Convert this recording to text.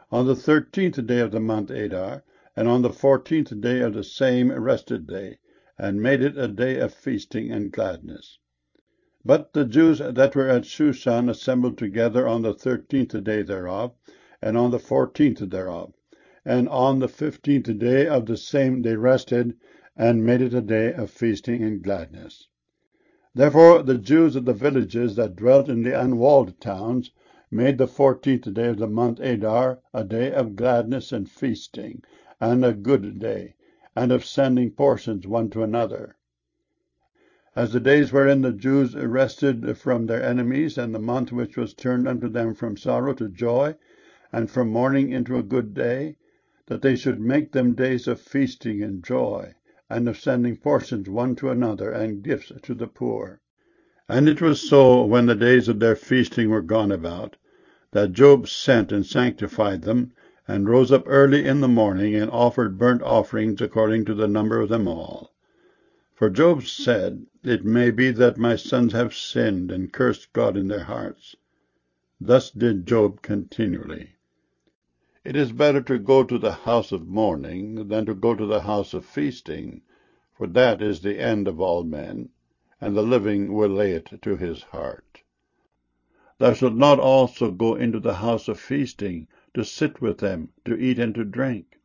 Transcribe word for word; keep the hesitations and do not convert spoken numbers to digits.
On the thirteenth day of the month Adar, and on the fourteenth day of the same rested they, and made it a day of feasting and gladness. But the Jews that were at Shushan assembled together on the thirteenth day thereof, and on the fourteenth thereof. And on the fifteenth day of the same they rested, and made it a day of feasting and gladness. Therefore the Jews of the villages that dwelt in the unwalled towns made the fourteenth day of the month Adar a day of gladness and feasting, and a good day, and of sending portions one to another, as the days wherein the Jews rested from their enemies, and the month which was turned unto them from sorrow to joy, and from mourning into a good day, that they should make them days of feasting and joy, and of sending portions one to another, and gifts to the poor. And it was so, when the days of their feasting were gone about, that Job sent and sanctified them, and rose up early in the morning, and offered burnt offerings according to the number of them all. For Job said, It may be that my sons have sinned, and cursed God in their hearts. Thus did Job continually. It is better to go to the house of mourning than to go to the house of feasting, for that is the end of all men, and the living will lay it to his heart. Thou shalt not also go into the house of feasting, to sit with them, to eat and to drink.